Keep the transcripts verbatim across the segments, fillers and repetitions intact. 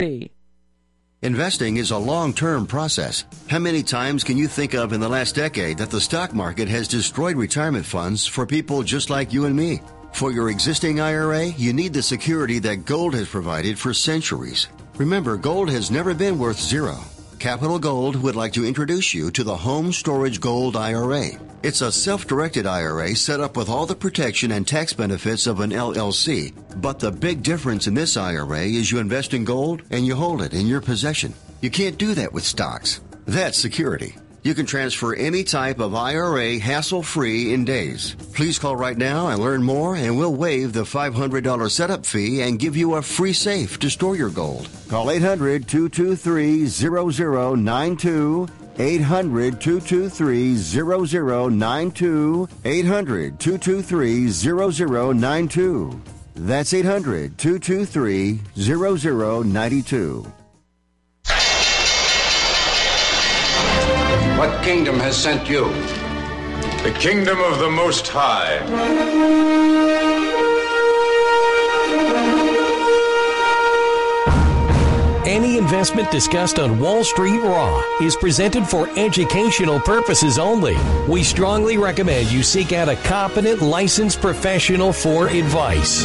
Investing is a long-term process. How many times can you think of in the last decade that the stock market has destroyed retirement funds for people just like you and me? For your existing I R A, you need the security that gold has provided for centuries. Remember, gold has never been worth zero. Capital Gold would like to introduce you to the Home Storage Gold I R A. It's a self-directed I R A set up with all the protection and tax benefits of an L L C. But the big difference in this I R A is you invest in gold and you hold it in your possession. You can't do that with stocks. That's security. You can transfer any type of I R A hassle-free in days. Please call right now and learn more, and we'll waive the five hundred dollars setup fee and give you a free safe to store your gold. Call eight hundred, two two three, zero zero nine two. eight hundred, two two three, zero zero nine two. eight hundred, two two three, zero zero nine two. That's eight hundred, two two three, zero zero nine two. What kingdom has sent you? The kingdom of the Most High. Any investment discussed on Wall Street Raw is presented for educational purposes only. We strongly recommend you seek out a competent, licensed professional for advice.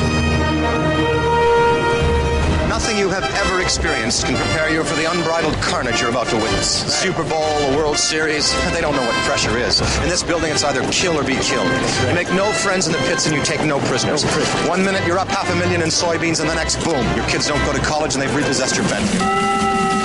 Nothing you have ever experienced can prepare you for the unbridled carnage you're about to witness. The Super Bowl, the World Series, they don't know what pressure is. In this building, it's either kill or be killed. You make no friends in the pits and you take no prisoners. One minute, you're up half a million in soybeans, and the next, boom, your kids don't go to college and they've repossessed your Bentley.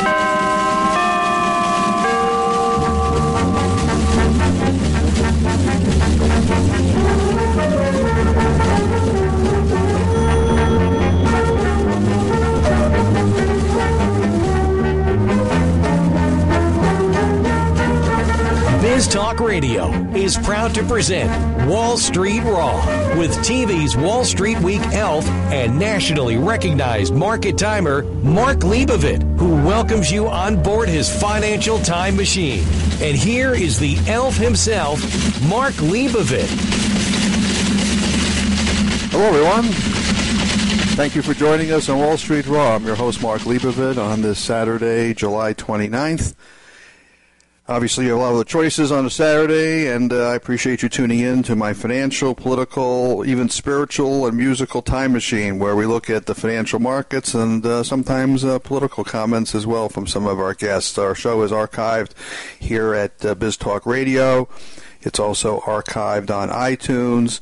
Biz Talk Radio is proud to present Wall Street Raw with T V's Wall Street Week elf and nationally recognized market timer Mark Leibovit, who welcomes you on board his financial time machine. And here is the elf himself, Mark Leibovit. Hello, everyone. Thank you for joining us on Wall Street Raw. I'm your host, Mark Leibovit, on this Saturday, July twenty-ninth. Obviously, you have a lot of the choices on a Saturday, and uh, I appreciate you tuning in to my financial, political, even spiritual and musical time machine, where we look at the financial markets and uh, sometimes uh, political comments as well from some of our guests. Our show is archived here at uh, Biz Talk Radio. It's also archived on iTunes,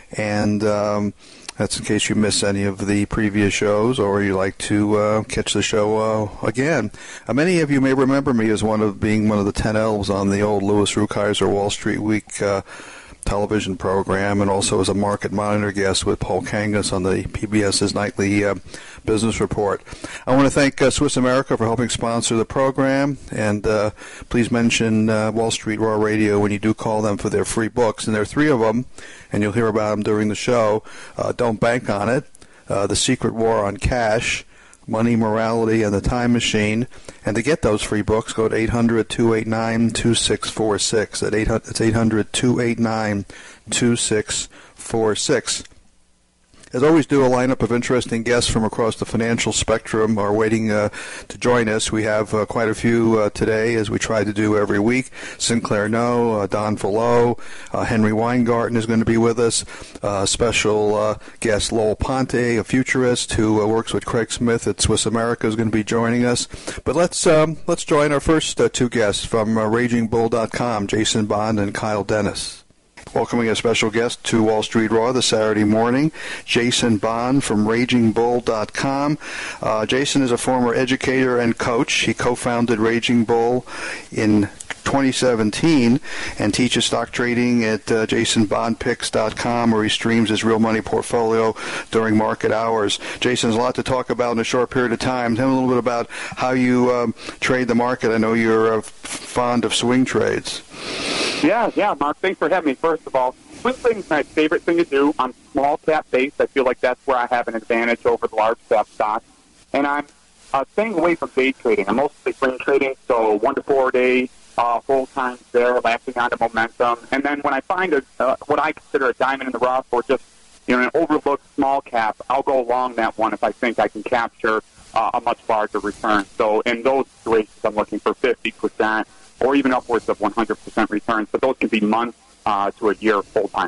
and um, that's in case you miss any of the previous shows or you like to uh, catch the show uh, again. Uh, many of you may remember me as one of being one of the ten elves on the old Louis Rukeyser Wall Street Week uh, television program, and also as a market monitor guest with Paul Kangas on the PBS's nightly uh, business report. I want to thank uh, Swiss America for helping sponsor the program, and uh, please mention uh, Wall Street Raw Radio when you do call them for their free books. And there are three of them, and you'll hear about them during the show. Uh, Don't Bank on It, uh, The Secret War on Cash, Money, Morality, and the Time Machine. And to get those free books, go to eight hundred, two eight nine, two six four six. It's eight hundred, two eight nine, two six four six. As always, do a lineup of interesting guests from across the financial spectrum are waiting uh, to join us. We have uh, quite a few uh, today, as we try to do every week. Sinclair No, uh, Don Fallot, uh, Henry Weingarten is going to be with us. Uh, special uh, guest Lowell Ponte, a futurist who uh, works with Craig Smith at Swiss America, is going to be joining us. But let's um, let's join our first uh, two guests from uh, Raging Bull dot com, Jason Bond and Kyle Dennis. Welcoming a special guest to Wall Street Raw this Saturday morning, Jason Bond from Raging Bull dot com. Uh, Jason is a former educator and coach. He co-founded Raging Bull in twenty seventeen and teaches stock trading at uh, jason bond picks dot com, where he streams his real money portfolio during market hours. Jason has a lot to talk about in a short period of time. Tell me a little bit about how you um, trade the market. I know you're uh, f- fond of swing trades. Yeah, yeah, Mark, thanks for having me. First of all, swing trading is my favorite thing to do. I'm small cap based. I feel like that's where I have an advantage over the large cap stocks. And I'm uh, staying away from day trading. I'm mostly swing trading, so one to four day, uh, full times there, latching onto momentum. And then when I find a, uh, what I consider a diamond in the rough or just, you know, an overlooked small cap, I'll go along that one if I think I can capture uh, a much larger return. So in those situations, I'm looking for fifty percent or even upwards of one hundred percent returns, but those can be months uh, to a year full-time.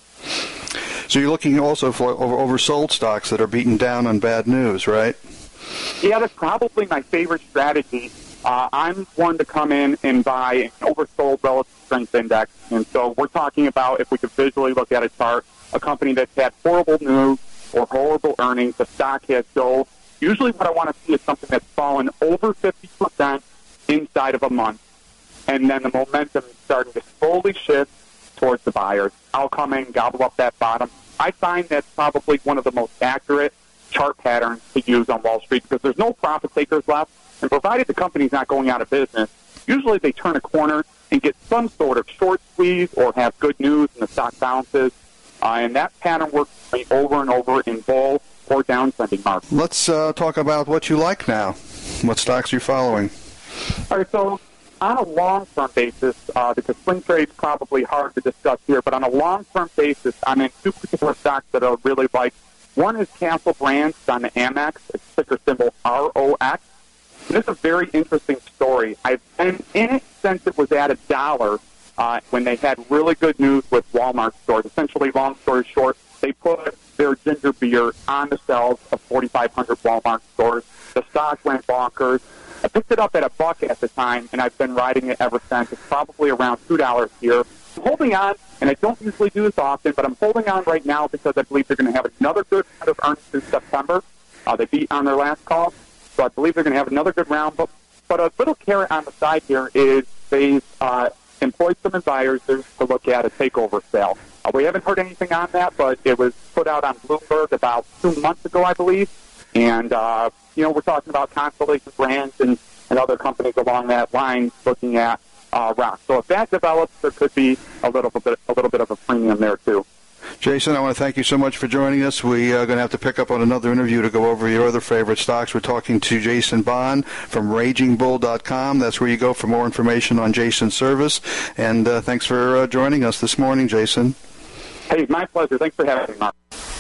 So you're looking also for over, oversold stocks that are beaten down on bad news, right? Yeah, that's probably my favorite strategy. Uh, I'm one to come in and buy an oversold relative strength index. And so we're talking about, if we could visually look at a chart, a company that's had horrible news or horrible earnings, the stock has sold. Usually what I want to see is something that's fallen over fifty percent inside of a month. And then the momentum is starting to slowly shift towards the buyers. I'll come in, gobble up that bottom. I find that's probably one of the most accurate chart patterns to use on Wall Street because there's no profit takers left. And provided the company's not going out of business, usually they turn a corner and get some sort of short squeeze or have good news and the stock bounces. Uh, and that pattern works for me over and over in bull or downtrending markets. Let's uh, talk about what you like now. What stocks are you following? All right, so on a long-term basis, uh, because swing trade's probably hard to discuss here, but on a long-term basis, I'm in two particular stocks that I really like. One is Castle Brands on the Amex. It's ticker symbol R O X. And this is a very interesting story. I've been in it since it was at a dollar uh, when they had really good news with Walmart stores. Essentially, long story short, they put their ginger beer on the shelves of forty-five hundred Walmart stores. The stock went bonkers. I picked it up at a buck at the time, and I've been riding it ever since. It's probably around two dollars here. I'm holding on, and I don't usually do this often, but I'm holding on right now because I believe they're going to have another good round of earnings in September. Uh, they beat on their last call, so I believe they're going to have another good round. But, but a little carrot on the side here is they've uh, employed some advisors to look at a takeover sale. Uh, we haven't heard anything on that, but it was put out on Bloomberg about two months ago, I believe. And, uh, you know, we're talking about Constellation Brands and, and other companies along that line looking at uh, rock. So if that develops, there could be a little bit, a little bit of a premium there, too. Jason, I want to thank you so much for joining us. We are going to have to pick up on another interview to go over your other favorite stocks. We're talking to Jason Bond from Raging Bull dot com. That's where you go for more information on Jason's service. And uh, thanks for uh, joining us this morning, Jason. Hey, my pleasure. Thanks for having me, Mark.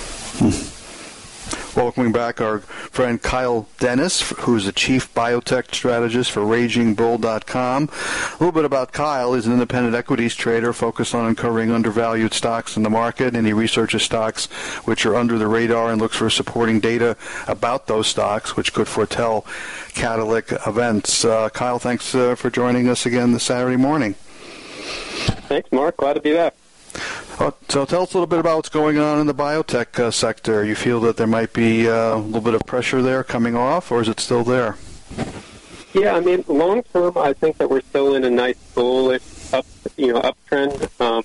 Welcoming back our friend Kyle Dennis, who's the Chief Biotech Strategist for Raging Bull dot com. A little bit about Kyle. He's an independent equities trader focused on uncovering undervalued stocks in the market, and he researches stocks which are under the radar and looks for supporting data about those stocks, which could foretell catalytic events. Uh, Kyle, thanks uh, for joining us again this Saturday morning. Thanks, Mark. Glad to be back. Uh, so tell us a little bit about what's going on in the biotech uh, sector. You feel that there might be uh, a little bit of pressure there coming off, or is it still there? Yeah, I mean, long term, I think that we're still in a nice bullish up, you know, uptrend. Um,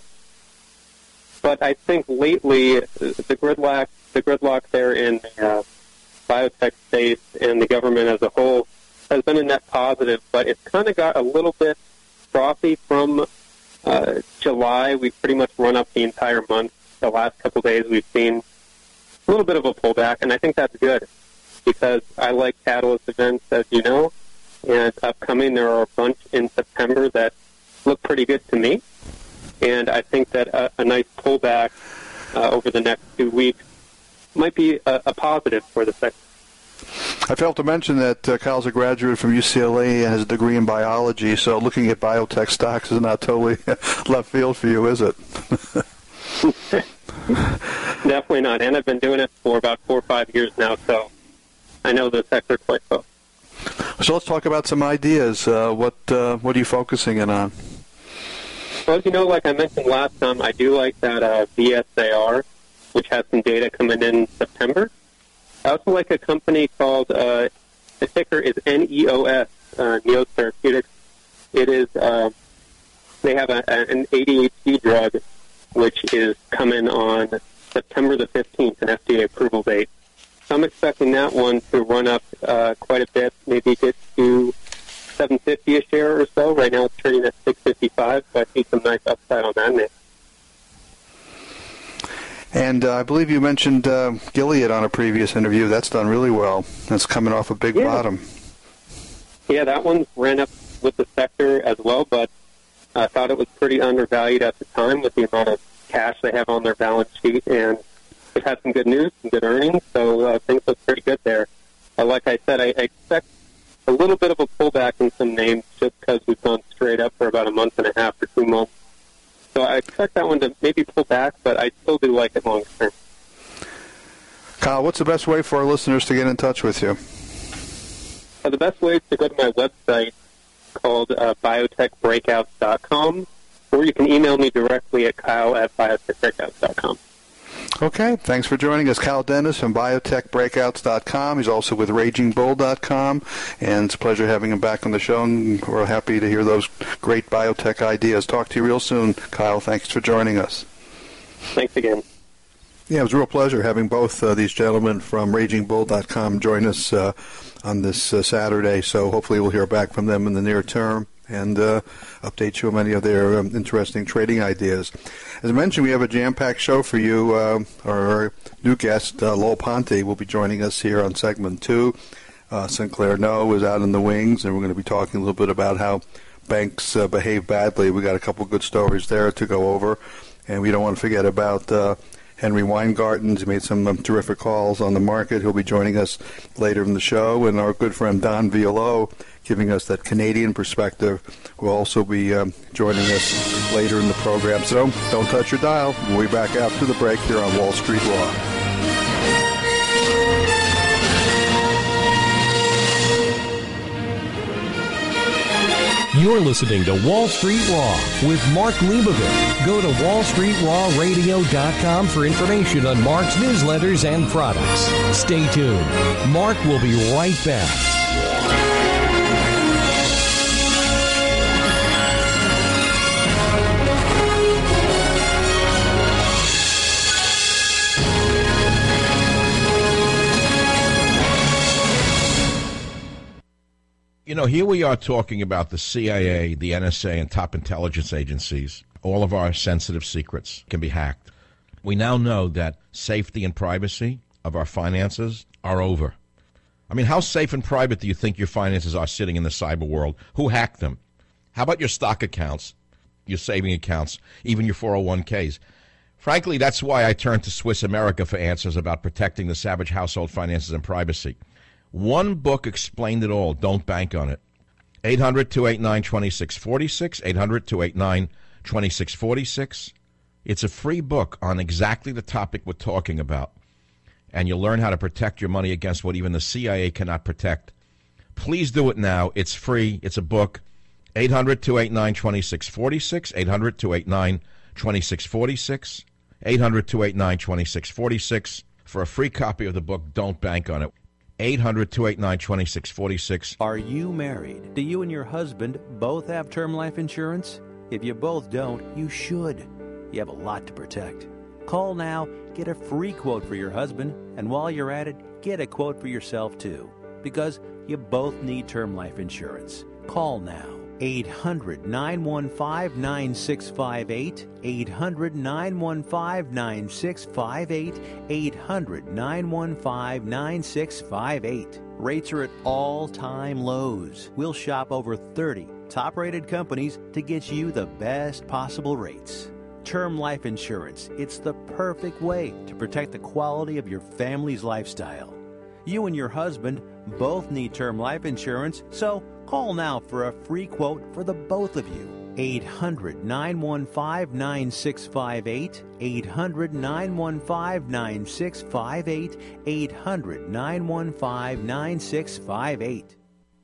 but I think lately the gridlock, the gridlock there in the uh, biotech space and the government as a whole has been a net positive. But it's kind of got a little bit frothy from Uh, July. We've pretty much run up the entire month. The last couple of days we've seen a little bit of a pullback, and I think that's good because I like catalyst events, as you know, and upcoming there are a bunch in September that look pretty good to me, and I think that a, a nice pullback uh, over the next two weeks might be a, a positive for the sector. I failed to mention that uh, Kyle's a graduate from U C L A and has a degree in biology, so looking at biotech stocks is not totally left field for you, is it? Definitely not, and I've been doing it for about four or five years now, so I know the sector quite well. So let's talk about some ideas. Uh, what uh, what are you focusing in on? Well, as you know, like I mentioned last time, I do like that uh, V S A R, which has some data coming in September. I also like a company called, uh, the ticker is N E O S, uh, Neos Therapeutics. It is, uh, they have a, an A D H D drug, which is coming on September the fifteenth, an F D A approval date. So I'm expecting that one to run up uh, quite a bit, maybe get to seven fifty a share or so. Right now it's trading at six fifty-five, so I see some nice upside on that next. And uh, I believe you mentioned uh, Gilead on a previous interview. That's done really well. That's coming off a big yeah. bottom. Yeah, that one ran up with the sector as well, but I thought it was pretty undervalued at the time with the amount of cash they have on their balance sheet, and they've had some good news, some good earnings, so uh, things look pretty good there. uh, like I said, I, I expect a little bit of a pullback in some names just because we've gone straight up for about a month and a half or two months. So I expect that one to maybe pull back, but I still do like it long term. Kyle, what's the best way for our listeners to get in touch with you? Uh, the best way is to go to my website called uh, biotech breakouts dot com, or you can email me directly at kyle at biotech breakouts dot com. Okay, thanks for joining us. Kyle Dennis from biotech breakouts dot com. He's also with raging bull dot com, and it's a pleasure having him back on the show, and we're happy to hear those great biotech ideas. Talk to you real soon, Kyle. Thanks for joining us. Thanks again. Yeah, it was a real pleasure having both uh, these gentlemen from raging bull dot com join us uh, on this uh, Saturday, so hopefully we'll hear back from them in the near term and uh, update you on many of their um, interesting trading ideas. As I mentioned, we have a jam-packed show for you. Uh, our new guest, uh, Lowell Ponte, will be joining us here on segment two. Uh, Sinclair No is out in the wings, and we're going to be talking a little bit about how banks uh, behave badly. We got a couple good stories there to go over, and we don't want to forget about uh, Henry Weingarten. He made some um, terrific calls on the market. He'll be joining us later in the show, and our good friend Don Violo, giving us that Canadian perspective, will also be um, joining us later in the program. So don't touch your dial. We'll be back after the break here on Wall Street Raw. You're listening to Wall Street Raw with Mark Leibovitz. Go to wall street raw radio dot com for information on Mark's newsletters and products. Stay tuned. Mark will be right back. You know, here we are talking about the C I A, the N S A, and top intelligence agencies. All of our sensitive secrets can be hacked. We now know that safety and privacy of our finances are over. I mean, how safe and private do you think your finances are sitting in the cyber world? Who hacked them? How about your stock accounts, your saving accounts, even your four oh one k's? Frankly, that's why I turned to Swiss America for answers about protecting the savage household finances and privacy. One book explained it all. Don't bank on it. eight hundred, two eight nine, two six four six, eight hundred, two eight nine, two six four six. It's a free book on exactly the topic we're talking about, and you'll learn how to protect your money against what even the C I A cannot protect. Please do it now. It's free. It's a book. eight hundred, two eight nine, two six four six, eight hundred, two eight nine, two six four six, eight hundred, two eight nine, two six four six for a free copy of the book. Don't bank on it. eight hundred, two eight nine, two six four six. Are you married? Do you and your husband both have term life insurance? If you both don't, you should. You have a lot to protect. Call now, get a free quote for your husband, and while you're at it, get a quote for yourself too. Because you both need term life insurance. Call now. eight hundred, nine one five, nine six five eight, eight hundred, nine one five, nine six five eight, eight hundred, nine one five, nine six five eight. Rates are at all-time lows. We'll shop over thirty top-rated companies to get you the best possible rates. Term life insurance, it's the perfect way to protect the quality of your family's lifestyle. You and your husband both need term life insurance, so call now for a free quote for the both of you. eight hundred, nine one five, nine six five eight, eight hundred, nine one five, nine six five eight, eight hundred, nine one five, nine six five eight.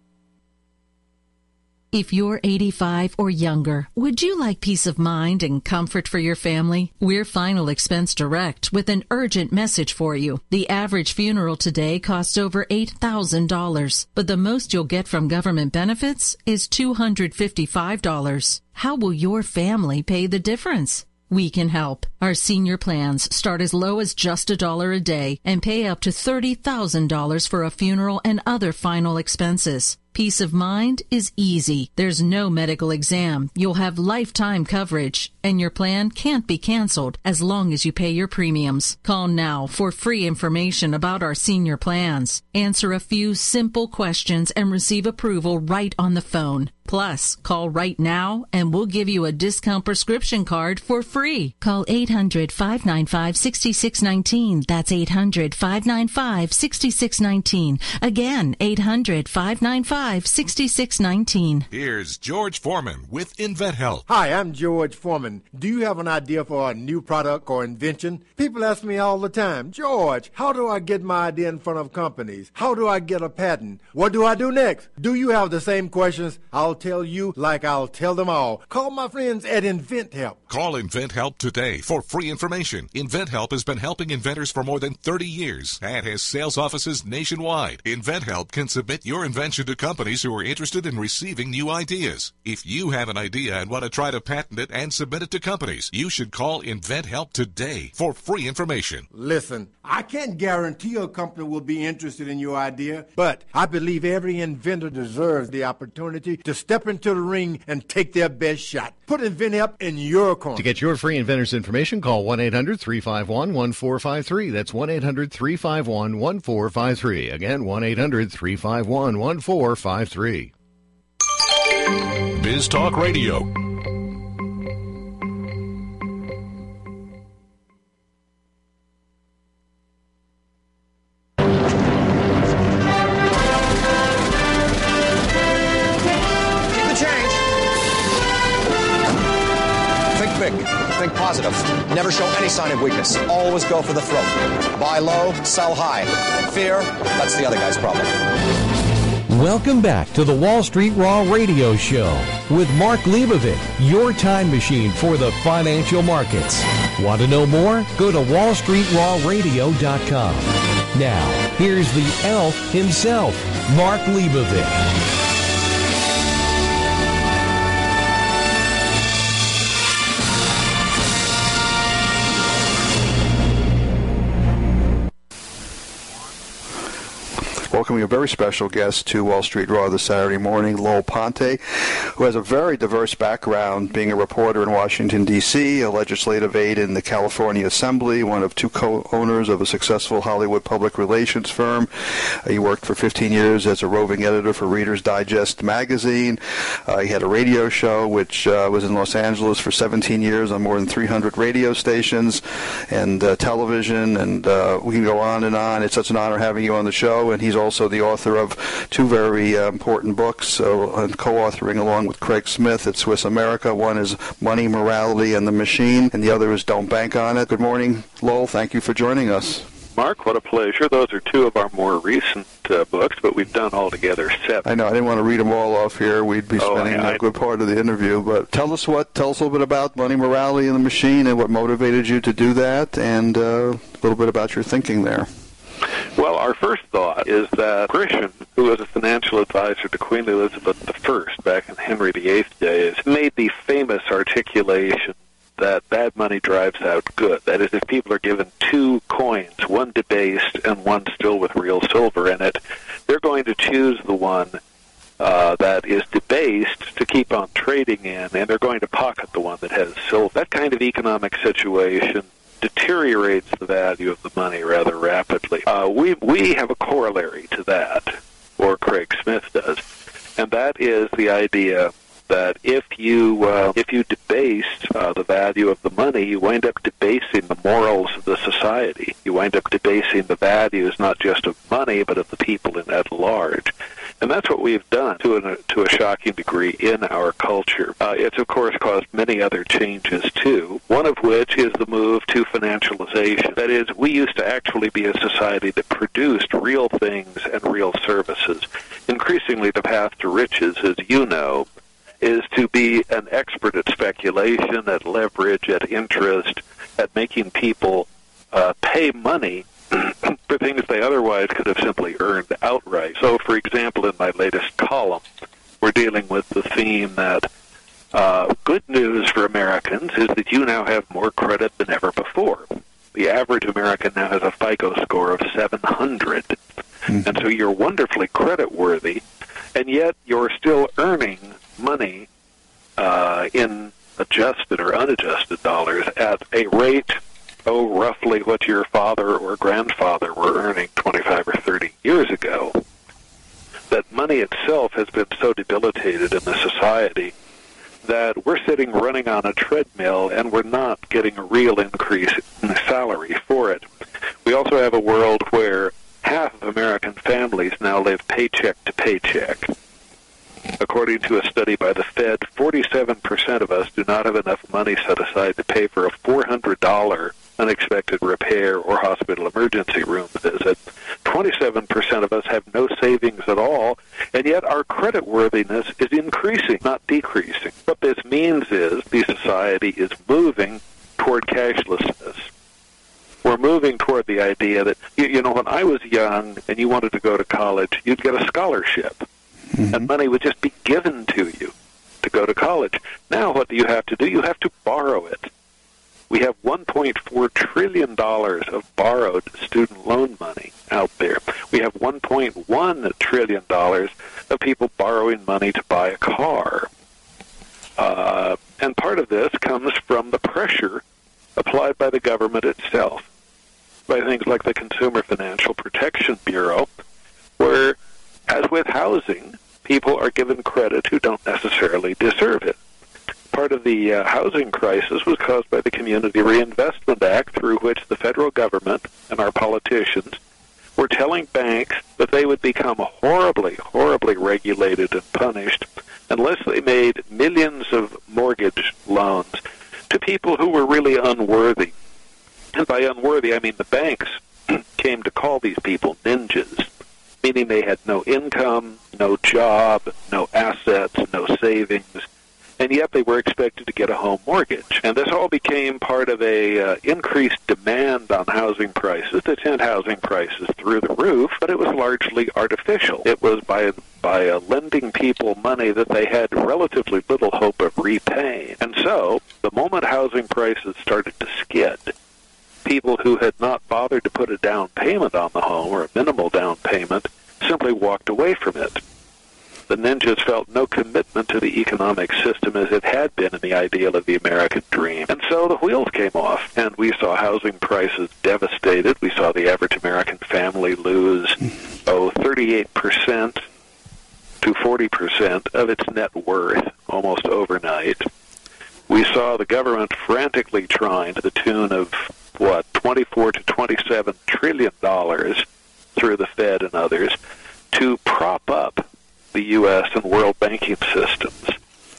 If you're eighty-five or younger, would you like peace of mind and comfort for your family? We're Final Expense Direct with an urgent message for you. The average funeral today costs over eight thousand dollars, but the most you'll get from government benefits is two hundred fifty-five dollars. How will your family pay the difference? We can help. Our senior plans start as low as just a dollar a day and pay up to thirty thousand dollars for a funeral and other final expenses. Peace of mind is easy. There's no medical exam. You'll have lifetime coverage, and your plan can't be canceled as long as you pay your premiums. Call now for free information about our senior plans. Answer a few simple questions and receive approval right on the phone. Plus, call right now and we'll give you a discount prescription card for free. Call eight hundred, five nine five, six six one nine. That's eight hundred, five nine five, six six one nine. Again, eight hundred, five nine five, six six one nine. Here's George Foreman with InventHelp. Hi, I'm George Foreman. Do you have an idea for a new product or invention? People ask me all the time, George, how do I get my idea in front of companies? How do I get a patent? What do I do next? Do you have the same questions? I'll tell you like I'll tell them all. Call my friends at InventHelp. Call InventHelp today for free information. InventHelp has been helping inventors for more than thirty years and has sales offices nationwide. InventHelp can submit your invention to companies who are interested in receiving new ideas. If you have an idea and want to try to patent it and submit it to companies, you should call InventHelp today for free information. Listen, I can't guarantee a company will be interested in your idea, but I believe every inventor deserves the opportunity to step into the ring and take their best shot. Put InventHelp in your corner. To get your free inventor's information, call one eight hundred, three five one, one four five three. That's one eight hundred, three five one, one four five three. Again, one eight hundred, three five one, one four five three. Biz Talk Radio. Think positive. Never show any sign of weakness. Always go for the throat. Buy low, sell high. Fear, that's the other guy's problem. Welcome back to the Wall Street Raw Radio Show with Mark Leibovit, your time machine for the financial markets. Want to know more? Go to wall street raw radio dot com. Now, here's the elf himself, Mark Leibovit. Welcoming a very special guest to Wall Street Raw this Saturday morning, Lowell Ponte, who has a very diverse background, being a reporter in Washington, D C, a legislative aide in the California Assembly, one of two co-owners of a successful Hollywood public relations firm. Uh, he worked for fifteen years as a roving editor for Reader's Digest magazine. Uh, he had a radio show, which uh, was in Los Angeles for seventeen years on more than three hundred radio stations and uh, television, and uh, we can go on and on. It's such an honor having you on the show, and he's also the author of two very uh, important books, uh, and co-authoring along with Craig Smith at Swiss America. One is Money, Morality, and the Machine, and the other is Don't Bank on It. Good morning, Lowell. Thank you for joining us. Mark, what a pleasure. Those are two of our more recent uh, books, but we've done altogether seven. I know. I didn't want to read them all off here. We'd be oh, spending I, a good part of the interview. But tell us what. Tell us a little bit about Money, Morality, and the Machine, and what motivated you to do that, and uh, a little bit about your thinking there. Well, our first thought is that Grisham, who was a financial advisor to Queen Elizabeth the First back in Henry the Eighth days, made the famous articulation that bad money drives out good. That is, if people are given two coins, one debased and one still with real silver in it, they're going to choose the one uh, that is debased to keep on trading in, and they're going to pocket the one that has silver. That kind of economic situation deteriorates the value of the money rather rapidly. Uh, we we have a corollary to that, or Craig Smith does, and that is the idea that if you uh, if you debase uh, the value of the money, you wind up debasing the morals of the society. You wind up debasing the values not just of money, but of the people in at large. And that's what we've done to a, to a shocking degree in our culture. Uh, it's, of course, caused many other changes, too, one of which is the move to financialization. That is, we used to actually be a society that produced real things and real services. Increasingly, the path to riches, as you know, is to be an expert at speculation, at leverage, at interest, at making people uh, pay money for things they otherwise could have simply earned outright. So, for example, in my latest column, we're dealing with the theme that uh, good news for Americans is that you now have more credit than ever before. The average American now has a FICO score of seven hundred, mm-hmm. and so you're wonderfully creditworthy, and and yet you're still earning money uh, in adjusted or unadjusted dollars at a rate, oh, roughly what your father or grandfather were earning twenty-five or thirty years ago, that money itself has been so debilitated in the society that we're sitting running on a treadmill and we're not getting a real increase in salary for it. We also have a world where half of American families now live paycheck to paycheck. According to a study by the Fed, forty-seven percent of us do not have enough money set aside to pay for a four hundred dollars unexpected repair or hospital emergency room visit. twenty-seven percent of us have no savings at all, and yet our creditworthiness is increasing, not decreasing. What this means is the society is moving toward cashlessness. We're moving toward the idea that, you, you know, when I was young and you wanted to go to college, you'd get a scholarship, mm-hmm. and money would just be given to you to go to college. Now what do you have to do? You have to borrow it. We have one point four trillion dollars of borrowed student loan money out there. We have one point one trillion dollars of people borrowing money to buy a car. Uh, and part of this comes from the pressure applied by the government itself, by things like the Consumer Financial Protection Bureau, where, as with housing, people are given credit who don't necessarily deserve it. Part of the uh, housing crisis was caused by the Community Reinvestment Act, through which the federal government and our politicians were telling banks that they would become horribly, horribly regulated and punished unless they made millions of mortgage loans to people who were really unworthy. And by unworthy, I mean the banks came to call these people ninjas, meaning they had no income, no job, no assets, no savings, and yet they were expected to get a home mortgage. And this all became part of a uh, increased demand on housing prices that sent housing prices through the roof, but it was largely artificial. It was by by uh, lending people money that they had relatively little hope of repaying. And so, the moment housing prices started to skid, people who had not bothered to put a down payment on the home, or a minimal down payment, simply walked away from it. The ninjas felt no commitment to the economic system as it had been in the ideal of the American dream. And so the wheels came off, and we saw housing prices devastated. We saw the average American family lose, oh, thirty-eight percent to forty percent of its net worth almost overnight. We saw the government frantically trying, to the tune of, what, twenty-four to twenty-seven trillion dollars through the Fed and others, to prop up the U S and world banking systems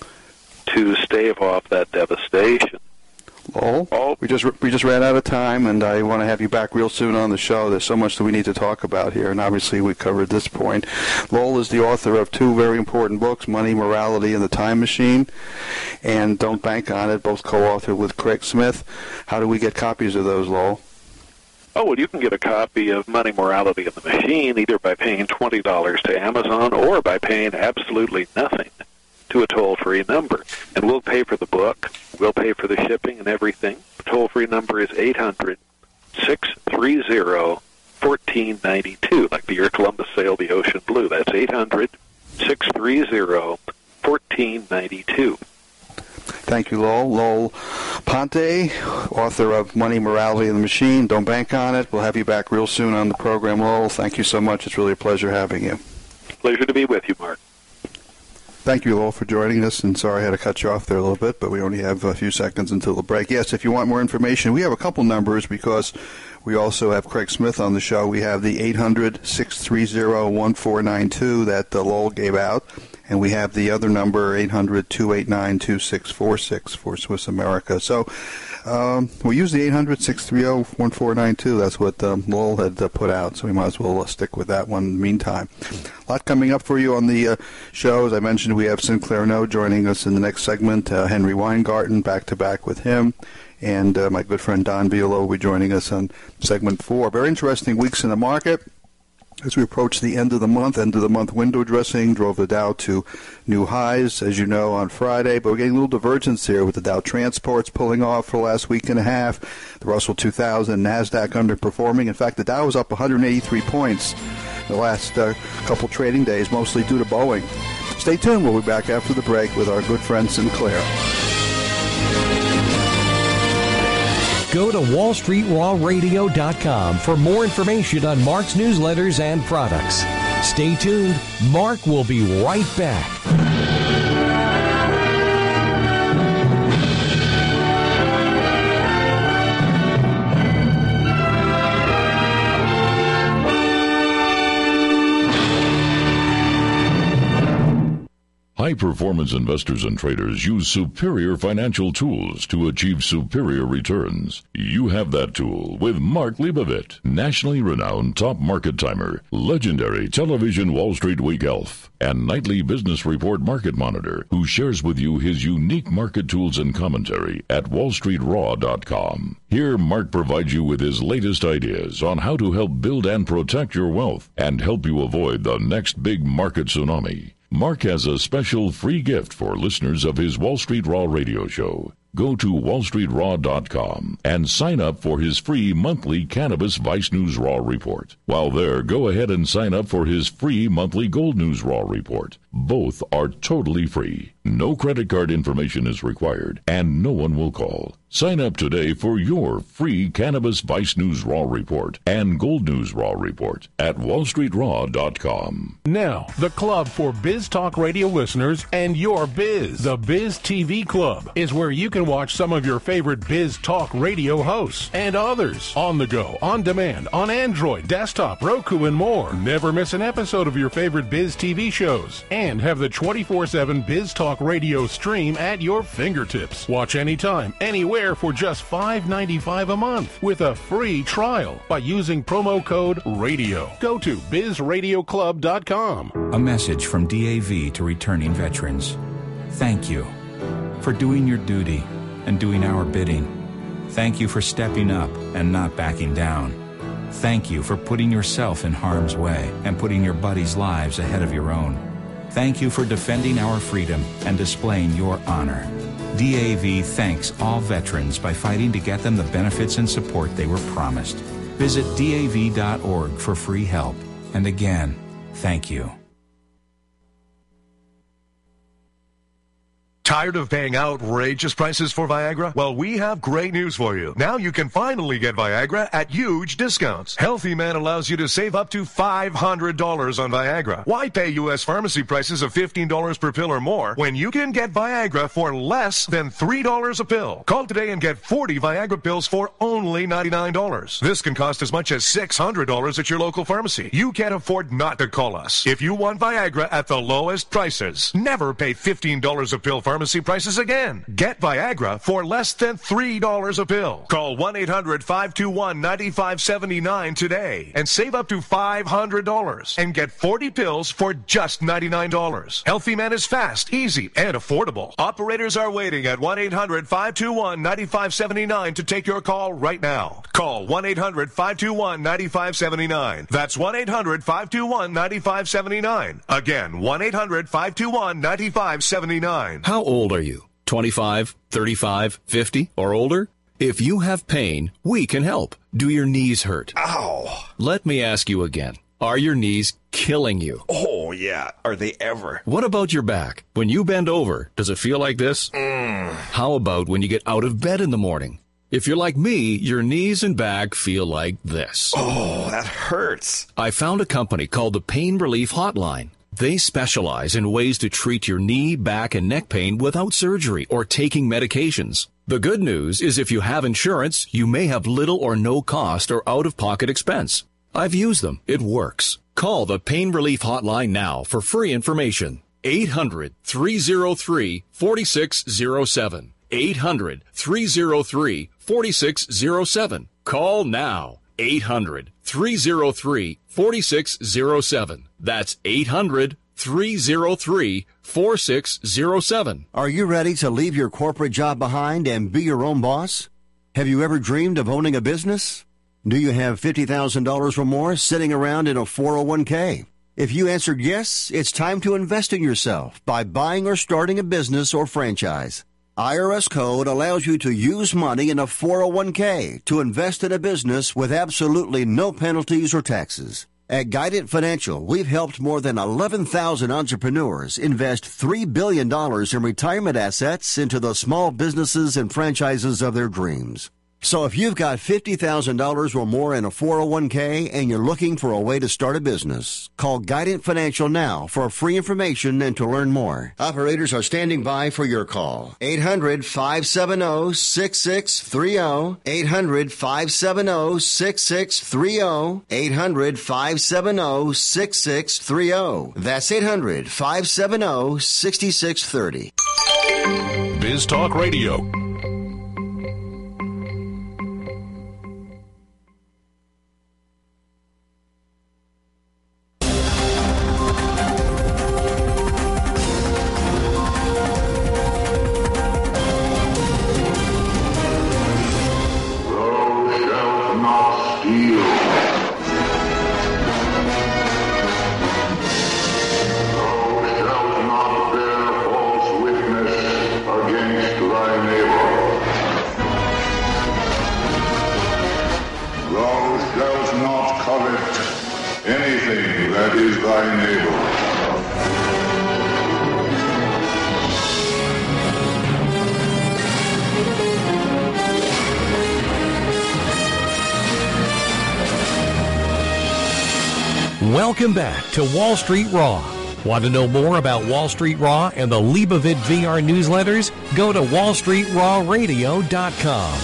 to stave off that devastation. Lowell, oh. we just we just ran out of time, and I want to have you back real soon on the show. There's so much that we need to talk about here, and obviously we covered this point. Lowell is the author of two very important books, Money, Morality, and the Time Machine, and Don't Bank on It, both co-authored with Craig Smith. How do we get copies of those, Lowell? Oh, well, you can get a copy of Money, Morality, and the Machine either by paying twenty dollars to Amazon or by paying absolutely nothing to a toll-free number. And we'll pay for the book. We'll pay for the shipping and everything. The toll-free number is eight hundred, six three zero, one four nine two, like the year Columbus sailed the ocean blue. That's eight hundred, six three zero, one four nine two. Thank you, Lowell. Lowell Ponte, author of Money, Morality, and the Machine. Don't bank on it. We'll have you back real soon on the program, Lowell. Thank you so much. It's really a pleasure having you. Pleasure to be with you, Mark. Thank you, Lowell, for joining us, and sorry I had to cut you off there a little bit, but we only have a few seconds until the break. Yes, if you want more information, we have a couple numbers because we also have Craig Smith on the show. We have the eight hundred, six three zero, one four nine two that uh, Lowell gave out, and we have the other number, eight hundred, two eight nine, two six four six for Swiss America. So um, we use the eight hundred, six three zero, one four nine two. That's what um, Lowell had uh, put out, so we might as well uh, stick with that one in the meantime. A lot coming up for you on the uh, show. As I mentioned, we have Sinclair No joining us in the next segment, uh, Henry Weingarten, back-to-back with him, and uh, my good friend Don Viola will be joining us on segment four. Very interesting weeks in the market. As we approach the end of the month, end of the month window dressing drove the Dow to new highs, as you know, on Friday. But we're getting a little divergence here with the Dow Transports pulling off for the last week and a half. The Russell two thousand, NASDAQ underperforming. In fact, the Dow was up one hundred eighty-three points the last uh, couple trading days, mostly due to Boeing. Stay tuned. We'll be back after the break with our good friend Sinclair. Go to wall street raw radio dot com for more information on Mark's newsletters and products. Stay tuned. Mark will be right back. High-performance investors and traders use superior financial tools to achieve superior returns. You have that tool with Mark Leibovit, nationally renowned top market timer, legendary television Wall Street Week elf, and nightly business report market monitor, who shares with you his unique market tools and commentary at wall street raw dot com. Here, Mark provides you with his latest ideas on how to help build and protect your wealth and help you avoid the next big market tsunami. Mark has a special free gift for listeners of his Wall Street Raw radio show. Go to wall street raw dot com and sign up for his free monthly Cannabis Vice News Raw report. While there, go ahead and sign up for his free monthly Gold News Raw report. Both are totally free. No credit card information is required, and no one will call. Sign up today for your free Cannabis Vice News Raw report and Gold News Raw report at wall street raw dot com. Now, the club for Biz Talk Radio listeners and your biz. The Biz T V Club is where you can watch some of your favorite Biz Talk Radio hosts and others on the go, on demand, on Android, desktop, Roku, and more. Never miss an episode of your favorite Biz T V shows and have the twenty-four seven Biz Talk Radio stream at your fingertips. Watch anytime, anywhere for just five dollars and ninety-five cents a month with a free trial by using promo code RADIO. Go to biz radio club dot com. A message from D A V to returning veterans. Thank you for doing your duty and doing our bidding. Thank you for stepping up and not backing down. Thank you for putting yourself in harm's way and putting your buddies' lives ahead of your own. Thank you for defending our freedom and displaying your honor. D A V thanks all veterans by fighting to get them the benefits and support they were promised. Visit D A V dot org for free help. And again, thank you. Tired of paying outrageous prices for Viagra? Well, we have great news for you. Now you can finally get Viagra at huge discounts. Healthy Man allows you to save up to five hundred dollars on Viagra. Why pay U S pharmacy prices of fifteen dollars per pill or more when you can get Viagra for less than three dollars a pill? Call today and get forty Viagra pills for only ninety-nine dollars. This can cost as much as six hundred dollars at your local pharmacy. You can't afford not to call us. If you want Viagra at the lowest prices, never pay fifteen dollars a pill pharmacy prices again. Get Viagra for less than three dollars a pill. Call one eight hundred five two one nine five seven nine today and save up to five hundred dollars and get forty pills for just ninety-nine dollars. Healthy Man is fast, easy, and affordable. Operators are waiting at one eight hundred five two one nine five seven nine to take your call right now. Call one eight hundred five two one nine five seven nine. That's one eight hundred five two one nine five seven nine. Again, one eight hundred five two one nine five seven nine. How old are you? twenty-five, thirty-five, fifty, or older? If you have pain, we can help. Do your knees hurt? Ow! Let me ask you again. Are your knees killing you? Oh, yeah. Are they ever? What about your back? When you bend over, does it feel like this? Mm. How about when you get out of bed in the morning? If you're like me, your knees and back feel like this. Oh, that hurts. I found a company called the Pain Relief Hotline. They specialize in ways to treat your knee, back, and neck pain without surgery or taking medications. The good news is if you have insurance, you may have little or no cost or out-of-pocket expense. I've used them. It works. Call the Pain Relief Hotline now for free information. eight hundred three oh three four six oh seven. eight hundred three oh three four six oh seven. Call now. eight hundred three oh three four six oh seven. That's eight hundred three oh three four six oh seven. Are you ready to leave your corporate job behind and be your own boss? Have you ever dreamed of owning a business? Do you have fifty thousand dollars or more sitting around in a four oh one k? If you answered yes, it's time to invest in yourself by buying or starting a business or franchise. I R S Code allows you to use money in a four oh one k to invest in a business with absolutely no penalties or taxes. At Guidant Financial, we've helped more than eleven thousand entrepreneurs invest three billion dollars in retirement assets into the small businesses and franchises of their dreams. So if you've got fifty thousand dollars or more in a four oh one k and you're looking for a way to start a business, call Guidant Financial now for free information and to learn more. Operators are standing by for your call. eight hundred, five seven zero, six six three zero. eight hundred, five seven zero, six six three zero. eight hundred, five seven zero, six six three zero. That's eight hundred, five seven zero, six six three zero. Biz Talk Radio. Welcome back to Wall Street Raw. Want to know more about Wall Street Raw and the Leibovit V R newsletters? Go to wall street raw radio dot com.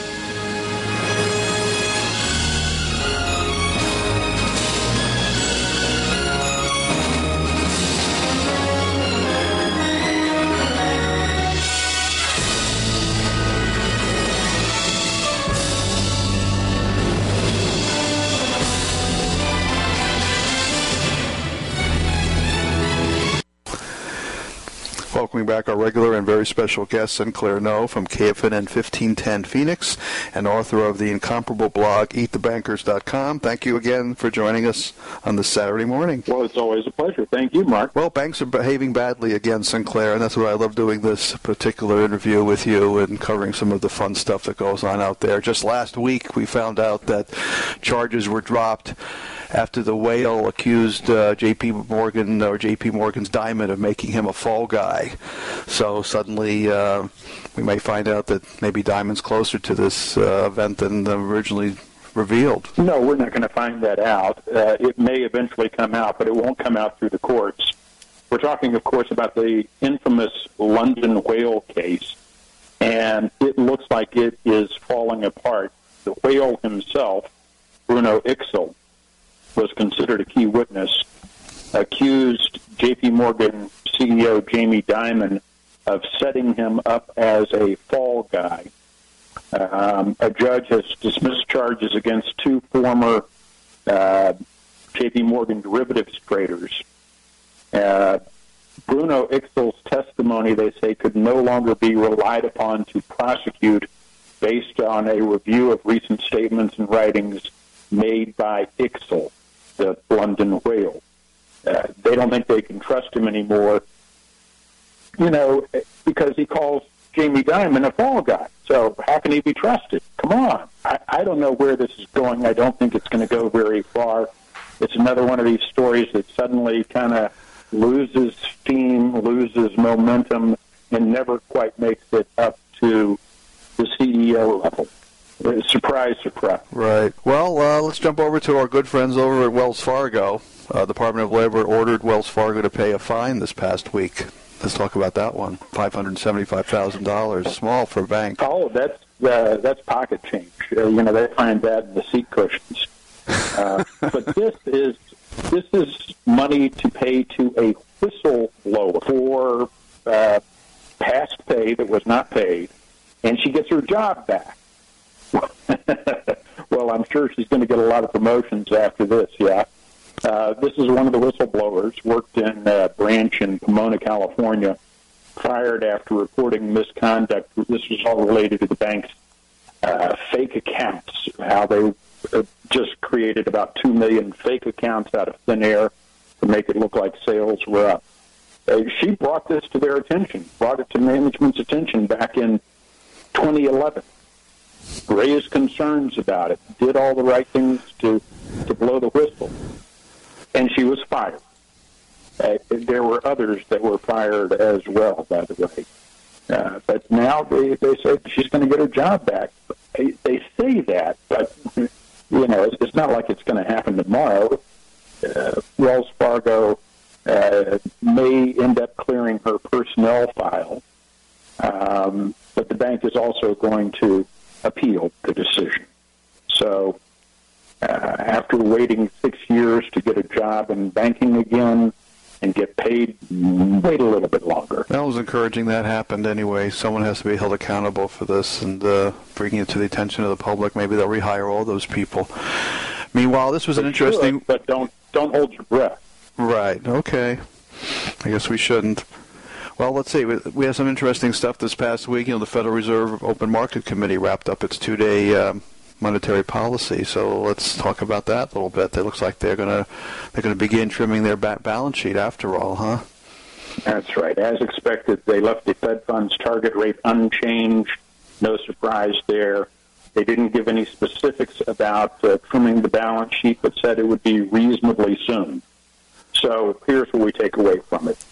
Welcoming back our regular and very special guest, Sinclair No from K F N N fifteen ten Phoenix and author of the incomparable blog eat the bankers dot com. Thank you again for joining us on this Saturday morning. Well, it's always a pleasure. Thank you, Mark. Well, banks are behaving badly again, Sinclair, and that's why I love doing this particular interview with you and covering some of the fun stuff that goes on out there. Just last week, we found out that charges were dropped after the whale accused uh, J P Morgan or J P Morgan's Diamond of making him a fall guy. So suddenly uh, we may find out that maybe Diamond's closer to this uh, event than originally revealed. No, we're not going to find that out. Uh, it may eventually come out, but it won't come out through the courts. We're talking, of course, about the infamous London whale case, and it looks like it is falling apart. The whale himself, Bruno Ixel, was considered a key witness, accused J P Morgan C E O Jamie Dimon of setting him up as a fall guy. Um, a judge has dismissed charges against two former uh, J P Morgan derivatives traders. Uh, Bruno Ixel's testimony, they say, could no longer be relied upon to prosecute based on a review of recent statements and writings made by Ixel, the London whale. Uh, they don't think they can trust him anymore, you know, because he calls Jamie Dimon a fall guy. So how can he be trusted? Come on. I, I don't know where this is going. I don't think it's going to go very far. It's another one of these stories that suddenly kind of loses steam, loses momentum, and never quite makes it up to the C E O level. Surprise, surprise. Right. Well, uh, let's jump over to our good friends over at Wells Fargo. Uh, the Department of Labor ordered Wells Fargo to pay a fine this past week. Let's talk about that one. five hundred seventy-five thousand dollars. Small for a bank. Oh, that's uh, that's pocket change. Uh, you know, they find that in the seat cushions. Uh, but this is this is money to pay to a whistleblower for uh, past pay that was not paid, and she gets her job back. Well, I'm sure she's going to get a lot of promotions after this, yeah. Uh, this is one of the whistleblowers, worked in a branch in Pomona, California, fired after reporting misconduct. This was all related to the bank's uh, fake accounts, how they uh, just created about two million fake accounts out of thin air to make it look like sales were up. Uh, she brought this to their attention, brought it to management's attention back in twenty eleven. Raised concerns about it, did all the right things to, to blow the whistle. and she was fired. Uh, there were others that were fired as well, by the way. Uh, but now they, they say she's going to get her job back. They, they say that, but, you know, it's, it's not like it's going to happen tomorrow. Uh, Wells Fargo uh, may end up clearing her personnel file, um, but the bank is also going to appeal the decision. So uh, after waiting six years to get a job in banking again and get paid, wait a little bit longer. That was encouraging that happened anyway. Someone has to be held accountable for this and uh, bringing it to the attention of the public. Maybe they'll rehire all those people. Meanwhile, this was an interesting... Should, but don't, don't hold your breath. Right, okay. I guess we shouldn't. Well, let's see. We have some interesting stuff this past week. You know, the Federal Reserve Open Market Committee wrapped up its two-day um, monetary policy. So let's talk about that a little bit. It looks like they're going to they're going to begin trimming their ba- balance sheet after all, huh? That's right. As expected, they left the Fed funds target rate unchanged. No surprise there. They didn't give any specifics about uh, trimming the balance sheet, but said it would be reasonably soon. So here's what we take away from it.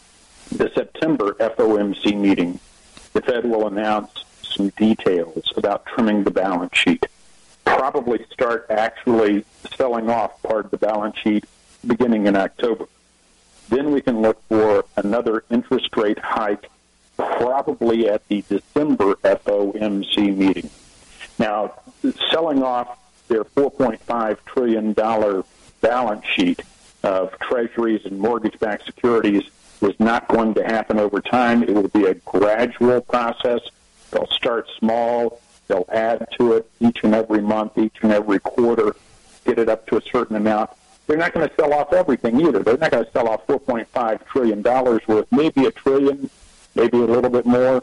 The September F O M C meeting, the Fed will announce some details about trimming the balance sheet. Probably start actually selling off part of the balance sheet beginning in October. Then we can look for another interest rate hike probably at the December F O M C meeting. Now, selling off their four point five trillion dollars balance sheet of treasuries and mortgage-backed securities is not going to happen over time. It will be a gradual process. They'll start small. They'll add to it each and every month, each and every quarter, get it up to a certain amount. They're not going to sell off everything either. They're not going to sell off four point five trillion dollars worth, maybe a trillion, maybe a little bit more.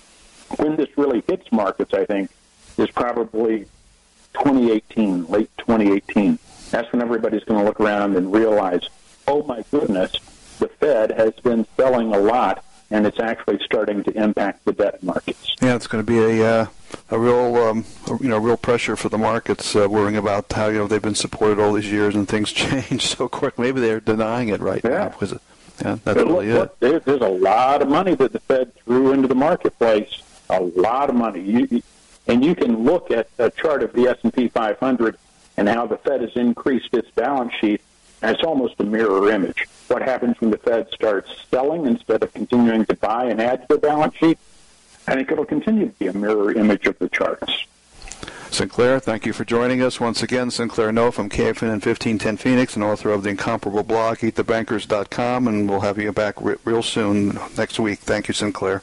When this really hits markets, I think, is probably twenty eighteen, late twenty eighteen. That's when everybody's going to look around and realize, oh, my goodness, the Fed has been selling a lot, and it's actually starting to impact the debt markets. Yeah, it's going to be a uh, a real um, you know real pressure for the markets, uh, worrying about how you know they've been supported all these years and things change so quick. Maybe they're denying it right yeah. now because it, yeah, that's but really look, it. Look, there's a lot of money that the Fed threw into the marketplace. A lot of money, you, and you can look at a chart of the S and P five hundred and how the Fed has increased its balance sheet. And it's almost a mirror image. What happens when the Fed starts selling instead of continuing to buy and add to the balance sheet? I think it'll continue to be a mirror image of the charts. Sinclair, thank you for joining us once again. Sinclair No from K F N and fifteen ten Phoenix and author of the incomparable blog, eat the bankers dot com, and we'll have you back re- real soon next week. Thank you, Sinclair.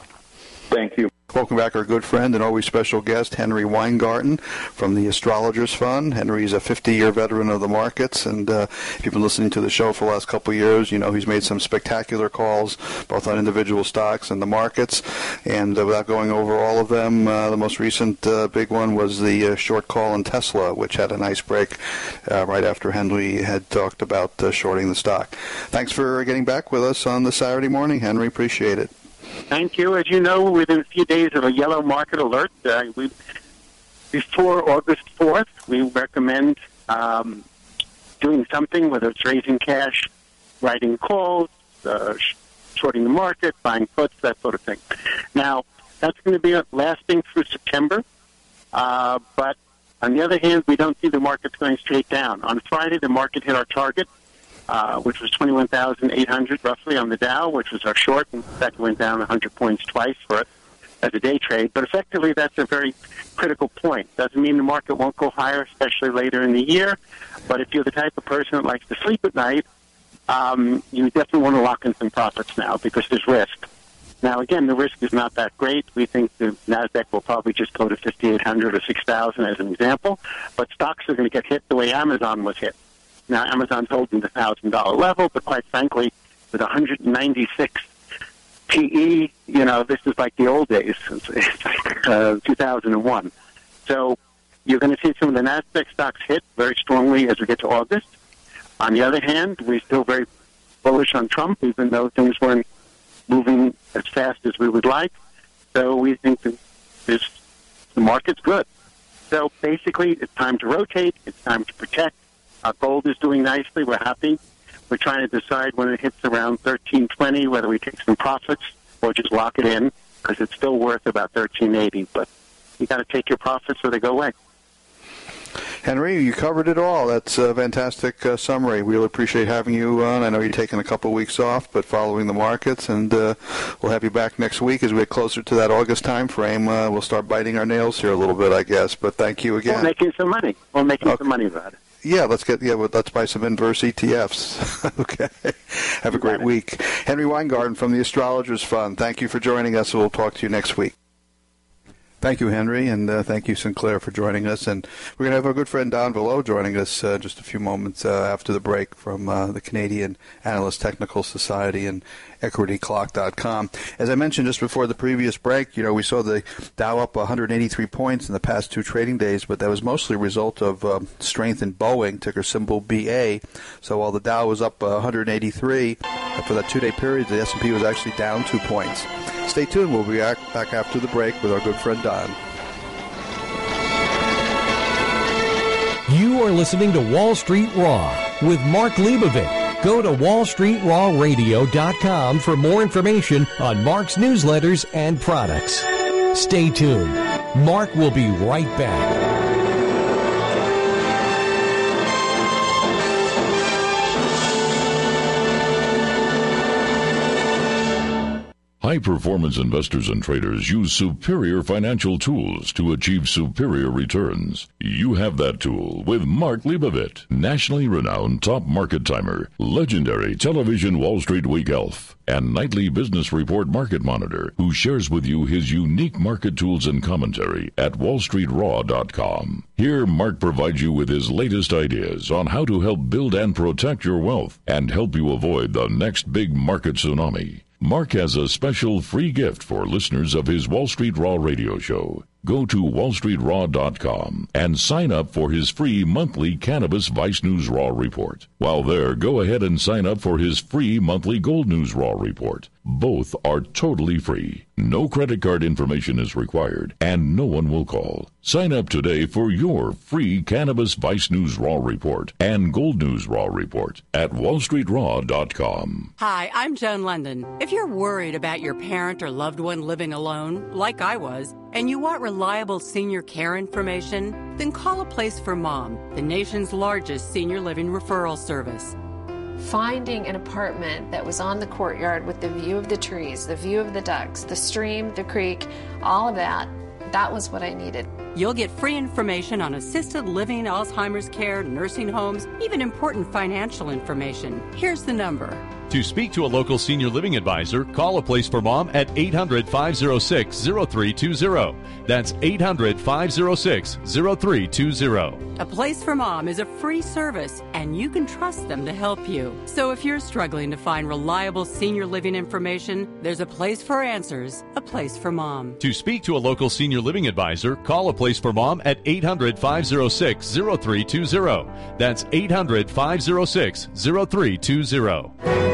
Thank you. Welcome back, our good friend and always special guest, Henry Weingarten from the Astrologers Fund. Henry's a fifty-year veteran of the markets, and uh, if you've been listening to the show for the last couple of years, you know he's made some spectacular calls, both on individual stocks and the markets. And uh, without going over all of them, uh, the most recent uh, big one was the uh, short call in Tesla, which had a nice break uh, right after Henry had talked about uh, shorting the stock. Thanks for getting back with us on the Saturday morning, Henry. Appreciate it. Thank you. As you know, within a few days of a yellow market alert, uh, we, before August fourth, we recommend um, doing something, whether it's raising cash, writing calls, uh, shorting the market, buying puts, that sort of thing. Now, that's going to be lasting through September, uh, but on the other hand, we don't see the markets going straight down. On Friday, the market hit our target, Uh, which was twenty-one thousand eight hundred roughly on the Dow, which was our short. In fact, it went down one hundred points twice for it as a day trade. But effectively, that's a very critical point. Doesn't mean the market won't go higher, especially later in the year. But if you're the type of person that likes to sleep at night, um, you definitely want to lock in some profits now because there's risk. Now, again, the risk is not that great. We think the NASDAQ will probably just go to fifty-eight hundred or six thousand as an example. But stocks are going to get hit the way Amazon was hit. Now, Amazon's holding the one thousand dollars level, but quite frankly, with one hundred ninety-six P E, you know, this is like the old days. It's, it's like uh, two thousand one. So you're going to see some of the NASDAQ stocks hit very strongly as we get to August. On the other hand, we're still very bullish on Trump, even though things weren't moving as fast as we would like. So we think that this, the market's good. So basically, it's time to rotate. It's time to protect. Our gold is doing nicely. We're happy. We're trying to decide when it hits around thirteen twenty whether we take some profits or just lock it in, because it's still worth about thirteen eighty. But you got to take your profits or they go away. Henry, you covered it all. That's a fantastic uh, summary. We really appreciate having you on. I know you're taking a couple of weeks off, but following the markets, and uh, we'll have you back next week as we get closer to that August time frame. Uh, we'll start biting our nails here a little bit, I guess. But thank you again. We're making some money. We're making okay. some money about it. Yeah, let's get yeah. Let's buy some inverse E T Fs. Okay. Have a great week, Henry Weingarten from the Astrologers Fund. Thank you for joining us. We'll talk to you next week. Thank you, Henry, and uh, thank you, Sinclair, for joining us. And we're going to have our good friend Don Velo joining us uh, just a few moments uh, after the break from uh, the Canadian Analyst Technical Society and equity clock dot com. As I mentioned just before the previous break, you know, we saw the Dow up one hundred eighty-three points in the past two trading days, but that was mostly a result of uh, strength in Boeing, ticker symbol B A. So while the Dow was up uh, one hundred eighty-three, uh, for that two-day period, the S and P was actually down two points. Stay tuned. We'll be back, back after the break with our good friend Don. You are listening to Wall Street Raw with Mark Leibovit. Go to wall street raw radio dot com for more information on Mark's newsletters and products. Stay tuned. Mark will be right back. High-performance investors and traders use superior financial tools to achieve superior returns. You have that tool with Mark Leibovit, nationally renowned top market timer, legendary television Wall Street Week elf, and nightly business report market monitor, who shares with you his unique market tools and commentary at wall street raw dot com. Here, Mark provides you with his latest ideas on how to help build and protect your wealth and help you avoid the next big market tsunami. Mark has a special free gift for listeners of his Wall Street Raw radio show. Go to wall street raw dot com and sign up for his free monthly Cannabis Vice News Raw report. While there, go ahead and sign up for his free monthly Gold News Raw report. Both are totally free. No credit card information is required, and no one will call. Sign up today for your free Cannabis Vice News Raw report and Gold News Raw report at wall street raw dot com. Hi, I'm Joan London. If you're worried about your parent or loved one living alone, like I was, and you want reliable senior care information, then call A Place for Mom, the nation's largest senior living referral service. Finding an apartment that was on the courtyard with the view of the trees, the view of the ducks, the stream, the creek, all of that, that was what I needed. You'll get free information on assisted living, Alzheimer's care, nursing homes, even important financial information. Here's the number. To speak to a local senior living advisor, call A Place for Mom at eight hundred, five oh six, oh three two oh. That's eight hundred, five oh six, oh three two oh. A Place for Mom is a free service, and you can trust them to help you. So if you're struggling to find reliable senior living information, there's a place for answers, A Place for Mom. To speak to a local senior living advisor, call A Place for Mom at eight hundred, five oh six, oh three two oh. That's eight hundred, five oh six, oh three two oh.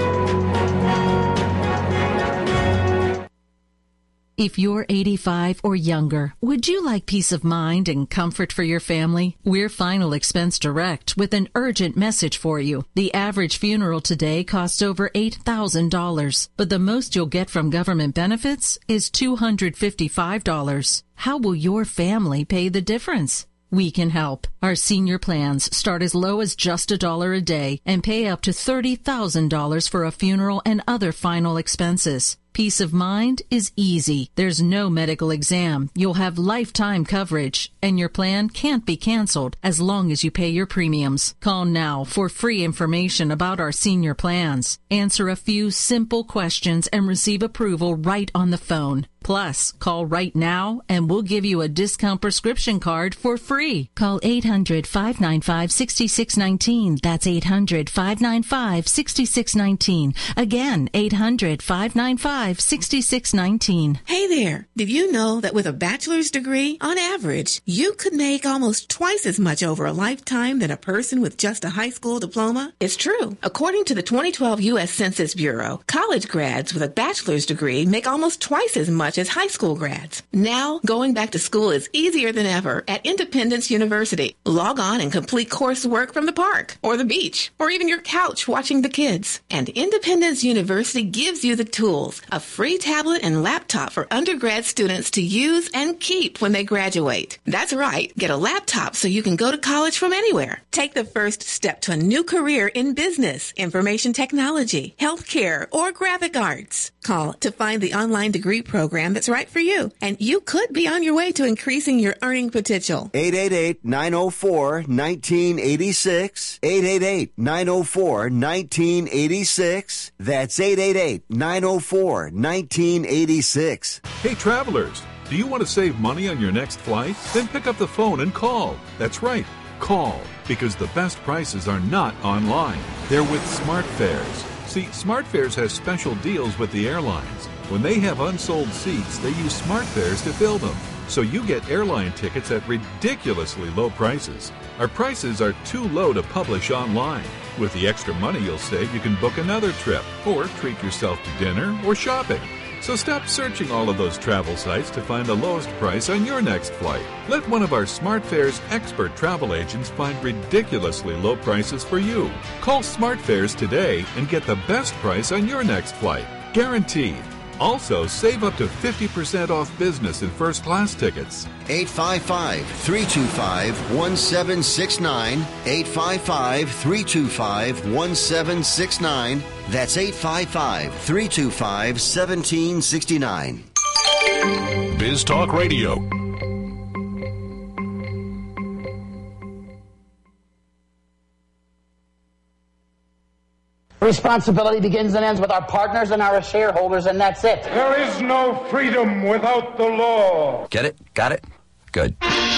If you're eighty-five or younger, would you like peace of mind and comfort for your family? We're Final Expense Direct with an urgent message for you. The average funeral today costs over eight thousand dollars, but the most you'll get from government benefits is two hundred fifty-five dollars. How will your family pay the difference? We can help. Our senior plans start as low as just a dollar a day and pay up to thirty thousand dollars for a funeral and other final expenses. Peace of mind is easy. There's no medical exam. You'll have lifetime coverage, and your plan can't be canceled as long as you pay your premiums. Call now for free information about our senior plans. Answer a few simple questions and receive approval right on the phone. Plus, call right now and we'll give you a discount prescription card for free. Call eight hundred, five nine five, six six one nine. That's eight hundred, five nine five, six six one nine. Again, eight hundred, five nine five, six six one nine. Hey there. Did you know that with a bachelor's degree, on average, you could make almost twice as much over a lifetime than a person with just a high school diploma? It's true. According to the twenty twelve U S Census Bureau, college grads with a bachelor's degree make almost twice as much as high school grads. Now, going back to school is easier than ever at Independence University. Log on and complete coursework from the park or the beach or even your couch watching the kids. And Independence University gives you the tools, a free tablet and laptop for undergrad students to use and keep when they graduate. That's right. Get a laptop so you can go to college from anywhere. Take the first step to a new career in business, information technology, healthcare, or graphic arts. Call to find the online degree program that's right for you, and you could be on your way to increasing your earning potential. eight eight eight, nine oh four, one nine eight six. eight eight eight, nine oh four, one nine eight six. That's eight eight eight, nine oh four, one nine eight six. Hey, travelers, do you want to save money on your next flight? Then pick up the phone and call. That's right, call, because the best prices are not online. They're with SmartFares. See, SmartFares has special deals with the airlines. When they have unsold seats, they use SmartFares to fill them. So you get airline tickets at ridiculously low prices. Our prices are too low to publish online. With the extra money you'll save, you can book another trip or treat yourself to dinner or shopping. So stop searching all of those travel sites to find the lowest price on your next flight. Let one of our SmartFares expert travel agents find ridiculously low prices for you. Call SmartFares today and get the best price on your next flight. Guaranteed. Also, save up to fifty percent off business and first class tickets. eight five five, three two five, one seven six nine. eight five five, three two five, one seven six nine. That's eight five five, three two five, one seven six nine. Biz Talk Radio. Responsibility begins and ends with our partners and our shareholders, and that's it. There is no freedom without the law. Get it? Got it? Good.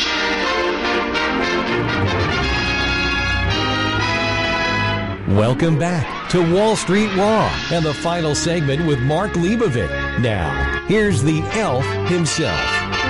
Welcome back to Wall Street Raw and the final segment with Mark Leibovit. Now, here's the elf himself.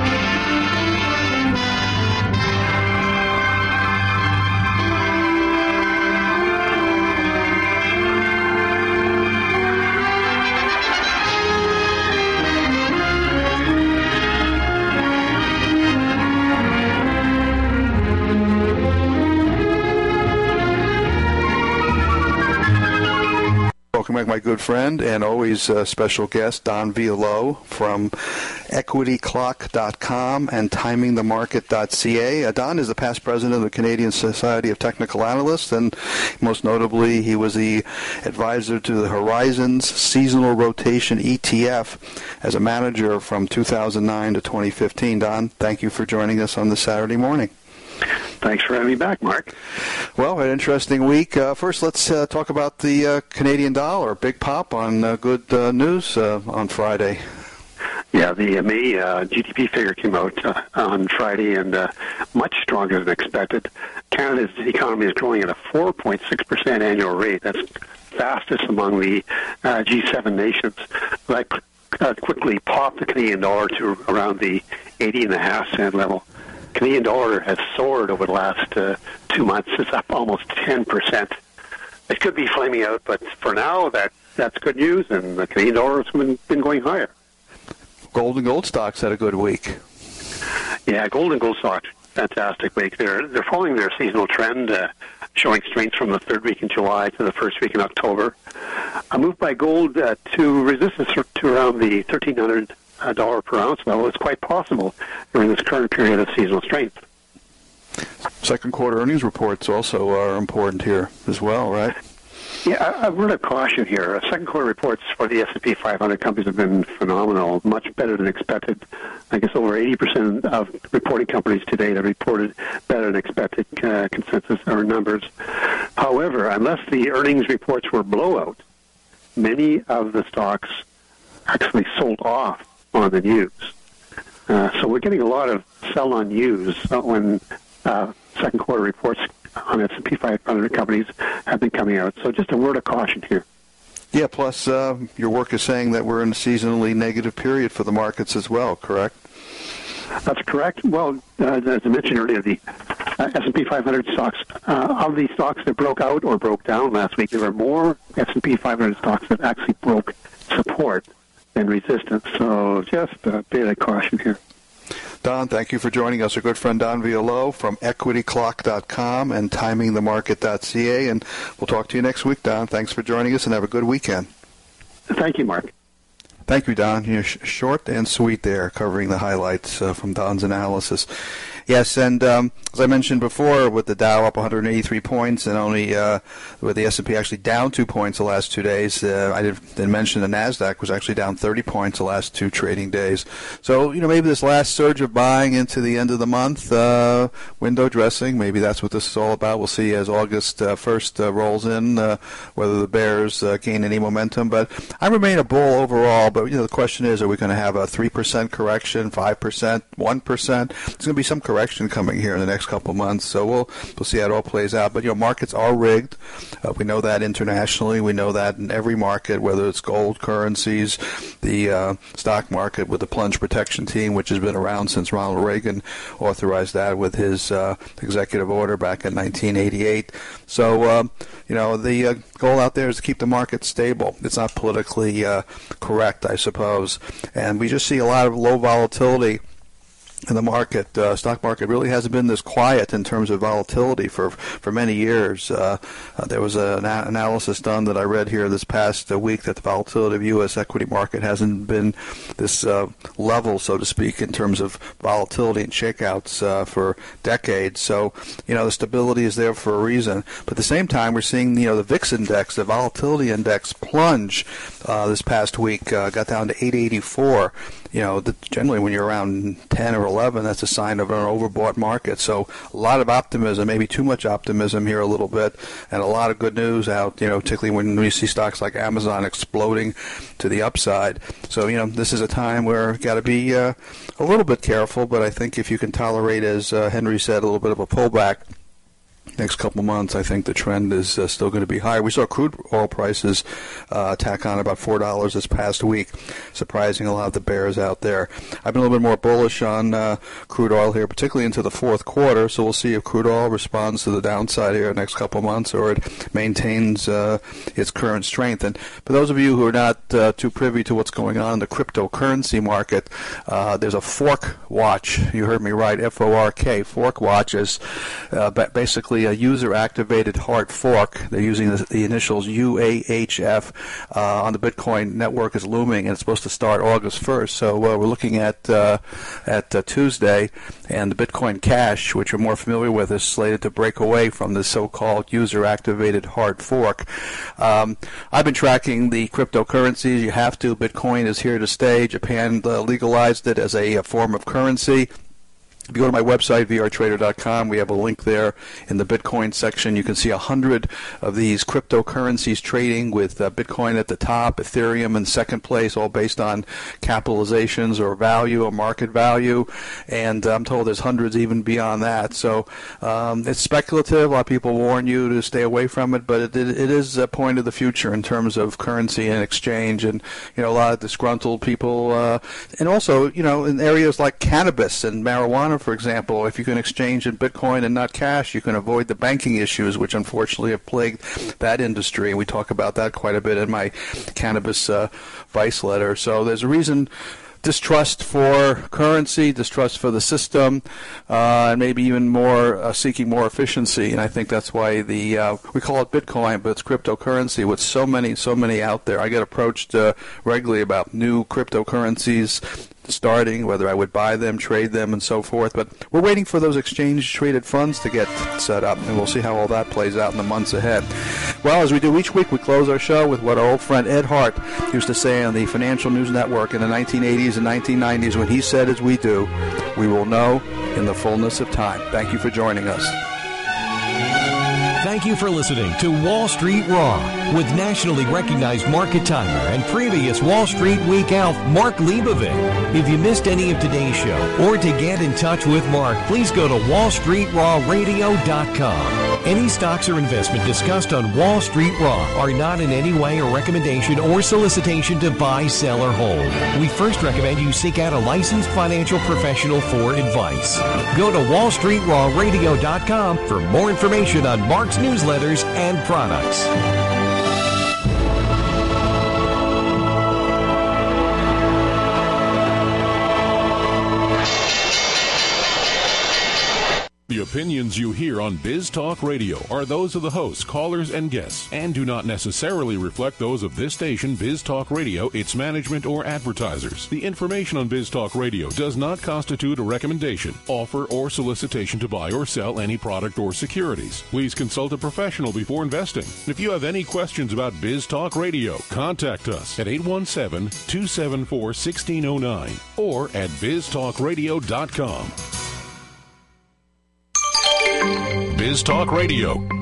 Welcome back, my good friend and always uh, special guest, Don Violo from equity clock dot com and timing the market dot c a. Uh, Don is the past president of the Canadian Society of Technical Analysts, and most notably, he was the advisor to the Horizons Seasonal Rotation E T F as a manager from two thousand nine to twenty fifteen. Don, thank you for joining us on this Saturday morning. Thanks for having me back, Mark. Well, an interesting week. Uh, first, let's uh, talk about the uh, Canadian dollar. Big pop on uh, good uh, news uh, on Friday. Yeah, the uh, May uh, G D P figure came out uh, on Friday, and uh, much stronger than expected. Canada's economy is growing at a four point six percent annual rate. That's fastest among the uh, G seven nations. That uh, quickly popped the Canadian dollar to around the eighty and a half cent level. Canadian dollar has soared over the last uh, two months. It's up almost ten percent. It could be flaming out, but for now, that that's good news, and the Canadian dollar has been, been going higher. Gold and gold stocks had a good week. Yeah, gold and gold stocks, fantastic week. They're they're following their seasonal trend, uh, showing strength from the third week in July to the first week in October. A move by gold uh, to resistance to around the thirteen hundred a dollar per ounce level is quite possible during this current period of seasonal strength. Second quarter earnings reports also are important here as well, right? Yeah, a word of caution here. Second quarter reports for the S and P five hundred companies have been phenomenal, much better than expected. I guess over eighty percent of reporting companies to date have reported better than expected uh, consensus or numbers. However, unless the earnings reports were blowout, many of the stocks actually sold off on the news. Uh, so we're getting a lot of sell on news when uh, second quarter reports on S and P five hundred companies have been coming out. So just a word of caution here. Yeah, plus uh, your work is saying that we're in a seasonally negative period for the markets as well, correct? That's correct. Well, uh, as I mentioned earlier, the uh, S and P five hundred stocks, uh, of the stocks that broke out or broke down last week, there were more S and P five hundred stocks that actually broke support and resistance. So just a bit of caution here. Don, thank you for joining us. Our good friend Don Villalobos from equity clock dot com and timing the market dot c a. And we'll talk to you next week, Don. Thanks for joining us, and have a good weekend. Thank you, Mark. Thank you, Don. You're sh- short and sweet there, covering the highlights uh, from Don's analysis. Yes, and um, as I mentioned before, with the Dow up one hundred eighty-three points and only uh, with the S and P actually down two points the last two days, uh, I didn't, didn't mention the NASDAQ was actually down thirty points the last two trading days. So, you know, maybe this last surge of buying into the end of the month, uh, window dressing, maybe that's what this is all about. We'll see as August uh, first uh, rolls in, uh, whether the bears uh, gain any momentum. But I remain a bull overall, but, you know, the question is, are we going to have a three percent correction, five percent, one percent? There's going to be some correction coming here in the next couple of months, so we'll we'll see how it all plays out. But you know, markets are rigged. Uh, we know that internationally. We know that in every market, whether it's gold, currencies, the uh, stock market with the plunge protection team, which has been around since Ronald Reagan authorized that with his uh, executive order back in nineteen eighty-eight. So uh, you know, the uh, goal out there is to keep the market stable. It's not politically uh, correct, I suppose, and we just see a lot of low volatility in the market. Uh, stock market really hasn't been this quiet in terms of volatility for for many years. Uh, uh, there was an a- analysis done that I read here this past uh, week that the volatility of the U S equity market hasn't been this uh, level, so to speak, in terms of volatility and shakeouts uh, for decades. So, you know, the stability is there for a reason. But at the same time, we're seeing, you know, the V I X index, the volatility index, plunge uh, this past week, uh, got down to eight eighty-four. You know, the, generally when you're around ten or eleven, that's a sign of an overbought market. So a lot of optimism, maybe too much optimism here a little bit, and a lot of good news out, you know, particularly when we see stocks like Amazon exploding to the upside. So, you know, this is a time where you've got to be uh, a little bit careful, but I think if you can tolerate, as uh, Henry said, a little bit of a pullback next couple of months, I think the trend is uh, still going to be higher. We saw crude oil prices uh, tack on about four dollars this past week, surprising a lot of the bears out there. I've been a little bit more bullish on uh, crude oil here, particularly into the fourth quarter, so we'll see if crude oil responds to the downside here next couple of months, or it maintains uh, its current strength. And for those of you who are not uh, too privy to what's going on in the cryptocurrency market, uh, there's a fork watch. You heard me right, F O R K. Fork watch is uh, basically a user-activated hard fork. They're using the, the initials U A H F uh, on the Bitcoin network is looming, and it's supposed to start August first. So uh, we're looking at uh, at uh, Tuesday, and the Bitcoin Cash, which we're more familiar with, is slated to break away from the so-called user-activated hard fork. Um, I've been tracking the cryptocurrencies. You have to. Bitcoin is here to stay. Japan uh, legalized it as a, a form of currency. If you go to my website, V R trader dot com, we have a link there in the Bitcoin section. You can see a hundred of these cryptocurrencies trading with uh, Bitcoin at the top, Ethereum in second place, all based on capitalizations or value or market value. And I'm told there's hundreds even beyond that. So um, it's speculative. A lot of people warn you to stay away from it, but it, it, it is a point of the future in terms of currency and exchange. And, you know, a lot of disgruntled people. Uh, and also, you know, in areas like cannabis and marijuana, for example, if you can exchange in Bitcoin and not cash, you can avoid the banking issues, which unfortunately have plagued that industry. And we talk about that quite a bit in my cannabis uh, vice letter. So there's a reason. Distrust for currency, distrust for the system, uh, and maybe even more uh, seeking more efficiency. And I think that's why the uh, we call it Bitcoin, but it's cryptocurrency with so many, so many out there. I get approached uh, regularly about new cryptocurrencies starting, whether I would buy them, trade them, and so forth. But we're waiting for those exchange-traded funds to get set up, and we'll see how all that plays out in the months ahead. Well, as we do each week, we close our show with what our old friend Ed Hart used to say on the Financial News Network in the nineteen eighties and nineteen nineties when he said, as we do, we will know in the fullness of time. Thank you for joining us. Thank you for listening to Wall Street Raw with nationally recognized market timer and previous Wall Street Week Elf, Mark Leibovit. If you missed any of today's show or to get in touch with Mark, please go to wall street raw radio dot com. Any stocks or investment discussed on Wall Street Raw are not in any way a recommendation or solicitation to buy, sell, or hold. We first recommend you seek out a licensed financial professional for advice. Go to wall street raw radio dot com for more information on Mark's newsletters and products. opinions you hear on Biz Talk Radio are those of the hosts, callers, and guests, and do not necessarily reflect those of this station, Biz Talk Radio, its management, or advertisers. The information on Biz Talk Radio does not constitute a recommendation, offer, or solicitation to buy or sell any product or securities. Please consult a professional before investing. If you have any questions about Biz Talk Radio, contact us at eight one seven, two seven four, one six zero nine or at biz talk radio dot com. Biz Talk Radio,